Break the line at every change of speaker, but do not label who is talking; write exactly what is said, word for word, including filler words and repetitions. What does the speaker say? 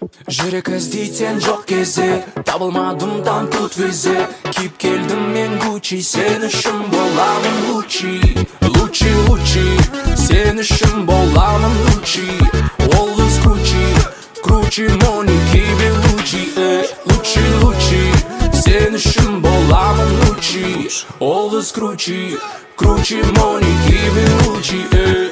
жүрек іздейтін жоқ кезде табылмадым там тут везе киіп келдім мен Гуччи сен үшін боламын лучи лучи лучи сен үшін боламын лучи always круче круче money кибе лучи лучи лучи сен үшін боламын лучи always круче круче money кибе лучи